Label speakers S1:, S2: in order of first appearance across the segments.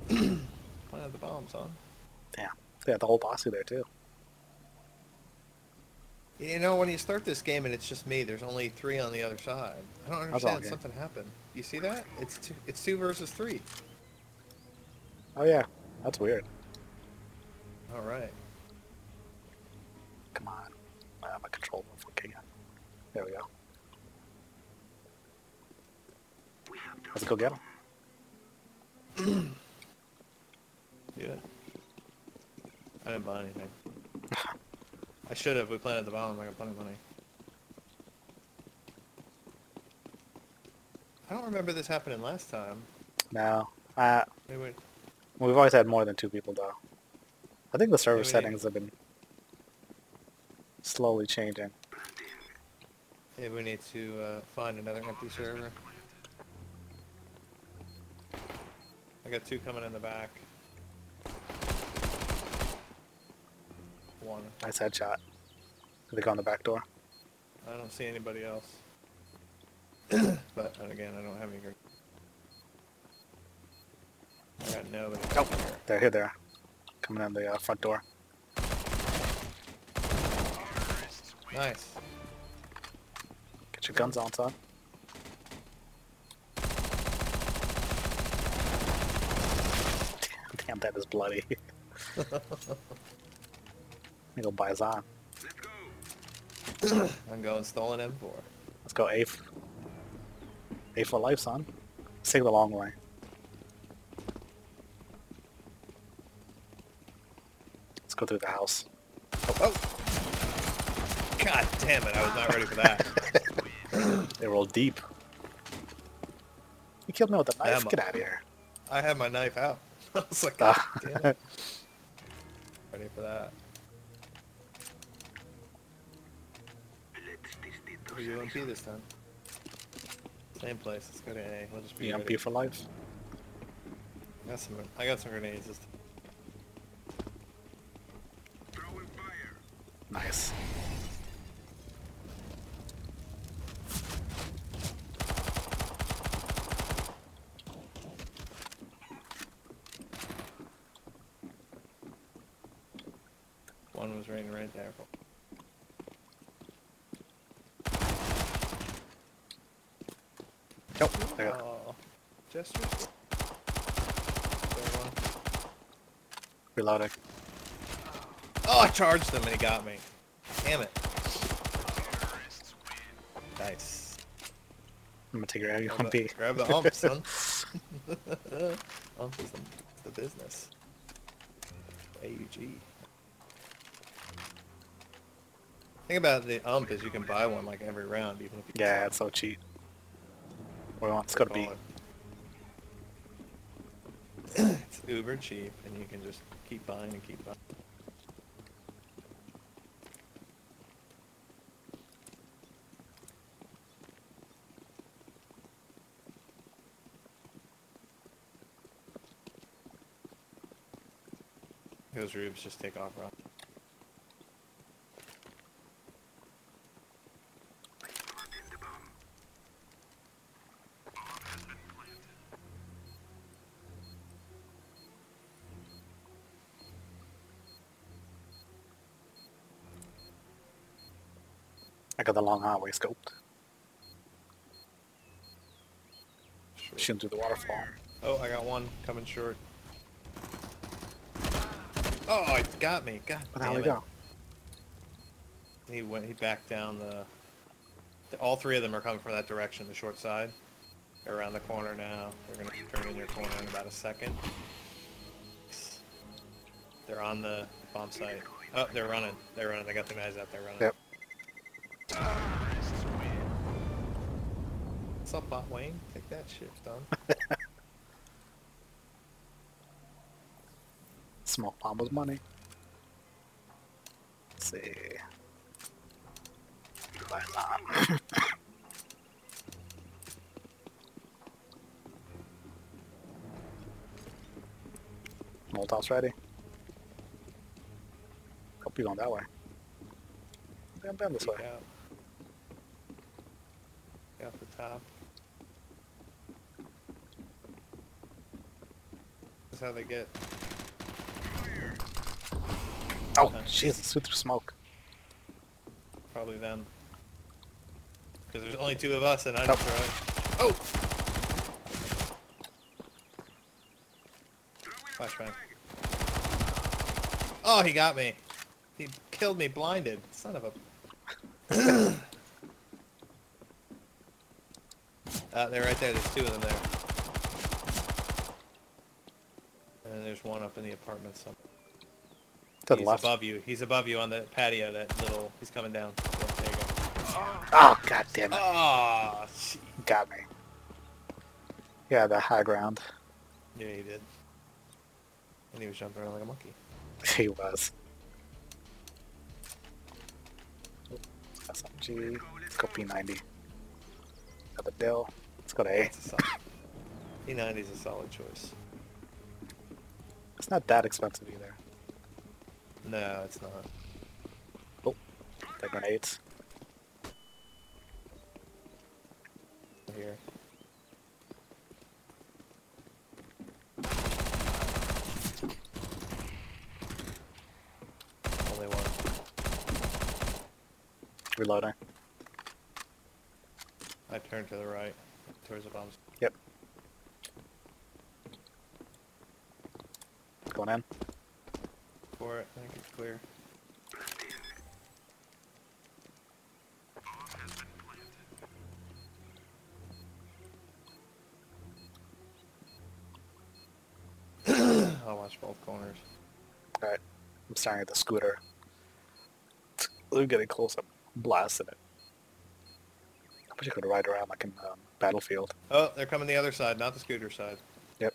S1: Planted the bombs, huh?
S2: Damn. They had the whole posse there too.
S1: You know, when you start this game and it's just me, there's only three on the other side. I don't
S2: That's all
S1: understand.
S2: game.
S1: Something happened. You see that? It's two versus three.
S2: Oh yeah. That's weird.
S1: All right.
S2: Come on. I have my control for again. There we go. Let's go get him.
S1: Yeah. I didn't buy anything. I should have. We planted the bomb. I got plenty of money. I don't remember this happening last time.
S2: No.
S1: Maybe
S2: We've always had more than 2 people though. I think the server
S1: we need,
S2: settings have been slowly changing.
S1: maybe we need to find another empty server. I got two coming in the back. One.
S2: Nice headshot. Did they go on the back door?
S1: I don't see anybody else. But again, I don't have any. I got nobody.
S2: Nope. They're here. They're coming in the front door.
S1: Nice.
S2: Get your guns on, son. Damn, that is bloody. Let me go buy Zon.
S1: I'm going stolen M4.
S2: Let's go A. A for life, son. Let's take the long way. Let's go through the house.
S1: Oh! God damn it, I was not ready for that.
S2: They roll deep. You killed me with a knife?
S1: Damn.
S2: Get out of here.
S1: I had my knife out. I was like, God damn it. Ready for that. Who you UMP this time? Same place. Let's go to A. We'll just be
S2: EMP
S1: ready.
S2: for life.
S1: I got some grenades this time.
S2: Nice.
S1: One was raining right there.
S2: Nope. There you go.
S1: Oh, gestures. There one.
S2: Reloading.
S1: Oh, I charged him and he got me. Damn it. Nice.
S2: I'm gonna take your
S1: Grab
S2: UMP.
S1: grab the hump, son. Hump is the business. AUG. Thing about the ump is you can buy one like every round, even if you
S2: Yeah, it's so cheap. Let's go to B.
S1: It's uber cheap, and you can just keep buying and keep buying. Those roofs just take off, bro.
S2: I got the long highway scoped.
S1: Sure.
S2: Shooting through the waterfall.
S1: Oh, I got one coming short. Oh, it got me. God
S2: Where the hell
S1: damn
S2: did
S1: it.
S2: he go?
S1: He backed down all three of them are coming from that direction, the short side. They're around the corner now. They're going to turn in your corner in about a second. They're on the bomb site. Oh, they're running. They're running. They got the guys out there running.
S2: Yep.
S1: What's up, Bot Wayne? Take that shit, done.
S2: Smoke bomb was money. Let's see. Buy Zon. Molotov's ready. Hope you're going that way. I'm down this way.
S1: Peek out. Out the top. That's how they get.
S2: Oh, Jesus, who threw smoke?
S1: Probably them. Because there's only two of us, and I just tried. Oh! Flashbang. Oh, he got me. He killed me blinded. Son of a... they're right there. There's two of them there. And then there's one up in the apartment somewhere.
S2: To the
S1: He's
S2: left.
S1: above you. He's above you on the patio. That little... He's coming down. Yeah, there you go.
S2: Oh, god damn it.
S1: Oh,
S2: Got me. Yeah, the high ground.
S1: yeah, he did. And he was jumping around like a monkey.
S2: He was. SMG. Let's go P90. Another Dill. Let's go to A.
S1: That's a solid. P90 is a solid choice.
S2: It's not that expensive either.
S1: No, it's not.
S2: Oh, the grenades.
S1: Here. Only one.
S2: Reloading.
S1: I turned to the right, towards the bombs.
S2: Yep. Going in.
S1: For it, I think it's clear. I'll watch both corners.
S2: Alright. I'm staring at the scooter. We're getting close. I'm blasting it. I wish I could ride around like in Battlefield.
S1: Oh, they're coming the other side, not the scooter side.
S2: Yep.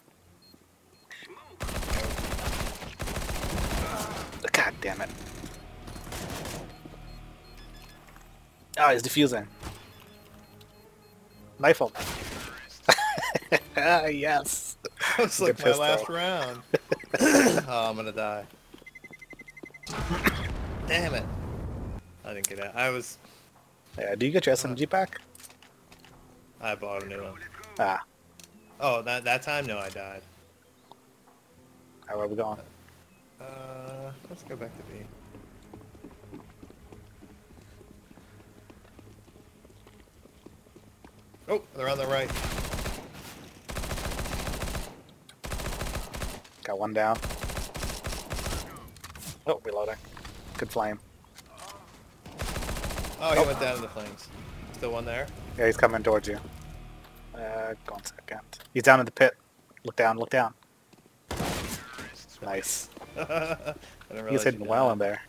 S2: God damn it. Oh, he's defusing. Knife him. Ah, yes.
S1: That was like
S2: Good
S1: my
S2: pistol.
S1: last round. Oh, I'm gonna die. Damn it. I didn't get out.
S2: Yeah, do you get your SMG back?
S1: I bought a new one.
S2: Ah,
S1: Oh, that time? No, I died.
S2: alright, where we going?
S1: Let's go back to B. Oh, they're on the right.
S2: Got one down. Oh, reloading. Good flame.
S1: Oh, he went down in the flames. Still one there?
S2: Yeah, he's coming towards you. Go on second. He's down in the pit. Look down, look down. Nice.
S1: I didn't realize
S2: He's hitting
S1: you
S2: well
S1: died.
S2: in there.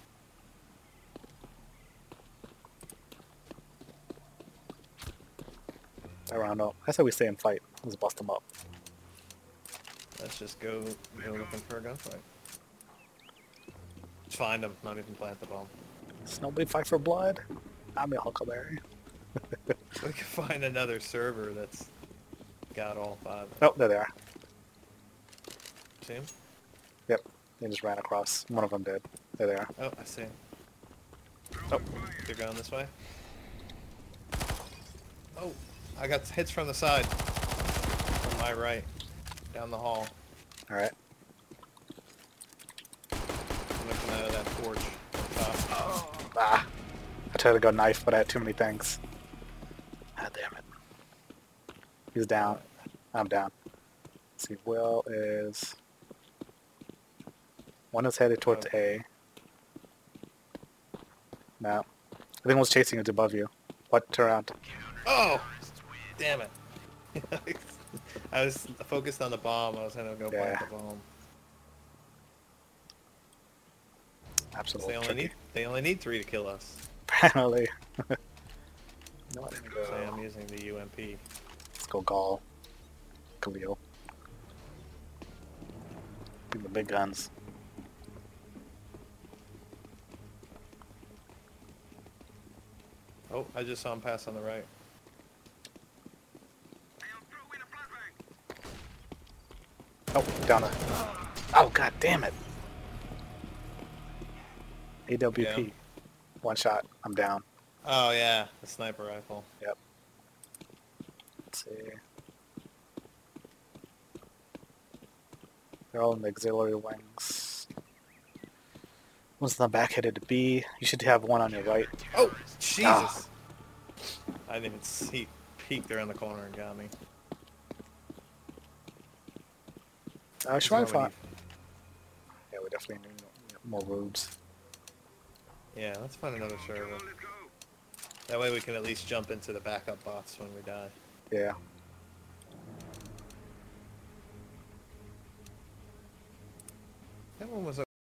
S2: I don't know. I said we stay and fight. Let's bust them up.
S1: Let's just go looking for a gunfight. Just find them, not even plant the bomb.
S2: Does nobody fight for blood? I'm a Huckleberry.
S1: We can find another server that's got all five.
S2: Oh, there they are.
S1: See him?
S2: Yep. They just ran across. One of them did. There they are.
S1: Oh, I see him.
S2: Oh,
S1: They're going this way. Oh, I got hits from the side. From my right. Down the hall.
S2: alright.
S1: I'm looking out of that porch up top.
S2: Ah. I tried to go knife, but I had too many things. Ah, damn it. He's down. I'm down. Let's see, Will is... One is headed towards A. No. I think one's chasing it above you. What? Turn around.
S1: Oh! Damn it. I was focused on the bomb. I was going to go plant
S2: Yeah.
S1: the bomb.
S2: Absolutely.
S1: They only need 3 to kill us.
S2: Apparently. No, I didn't
S1: So
S2: go.
S1: I'm using the UMP.
S2: Let's go Gaul. Khalil. The big guns.
S1: Oh, I just saw him pass on the right.
S2: Oh, down there. Oh, god damn it. AWP.
S1: Yeah.
S2: One shot. I'm down.
S1: Oh yeah, the sniper rifle.
S2: Yep. Let's see. They're all in the auxiliary wings. One's in the back headed to B. You should have one on your right.
S1: Oh, Jesus! I didn't even see. Peeked around the corner and got me.
S2: I should try to
S1: That's what we
S2: find. Yeah, we definitely need more roads.
S1: Yeah, let's find another server. That way we can at least jump into the backup bots when we die.
S2: Yeah.
S1: That one was